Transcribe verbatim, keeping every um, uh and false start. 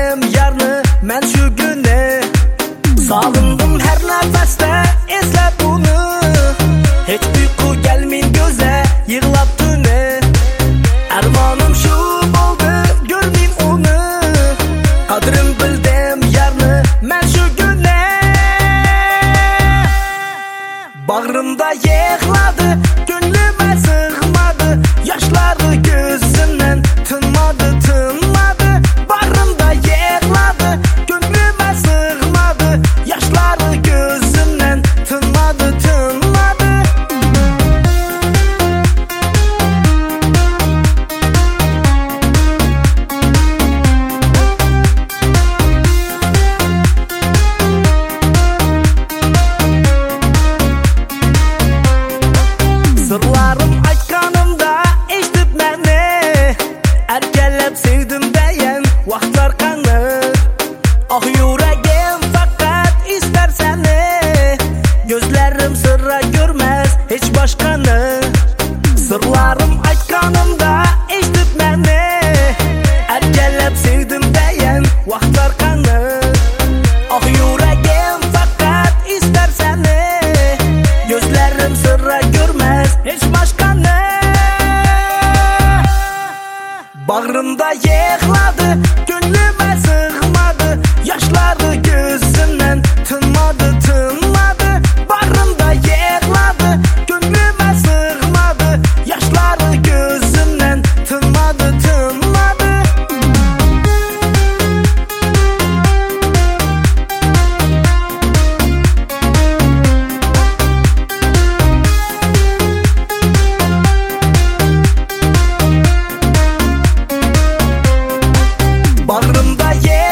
bildim yarını mən şu günü. Sağındım her nefeste esle bunu. Hiç uyku gelmin göze yığlap tüne. Armanım şu oldu görmeyim onu. Kadrim bildim yarını mən şu günü. Bağrımda yığladı gönlüme sığmadı. Yaşları gözümden tınmadı tınmadı. Bağrımda yığladı gönlüme sığmadı. Yaşları gözümden tınmadı tınmadı. Sırlarım aytkanımda eşitip məni. Erkelep sevdim deyen vaxtlar kanır. Ah yüreğim fakat ister seni. Gözlerim sırra görmez hiç başkanı. Sırlarım aytkanımda eşitip məni. Erkelep sevdim deyen vaxtlar kanır. Ah yüreğim fakat ister seni. Gözlerim sırra görmez hiç başkanı. Bağrımda yığladı gönlüme sığmadı. Yaşları gözümden tınmadı tınmadı. Bağrımda yığladı gönlüme sığmadı. Yaşları gözümden tınmadı tınmadı. Bağrımda yer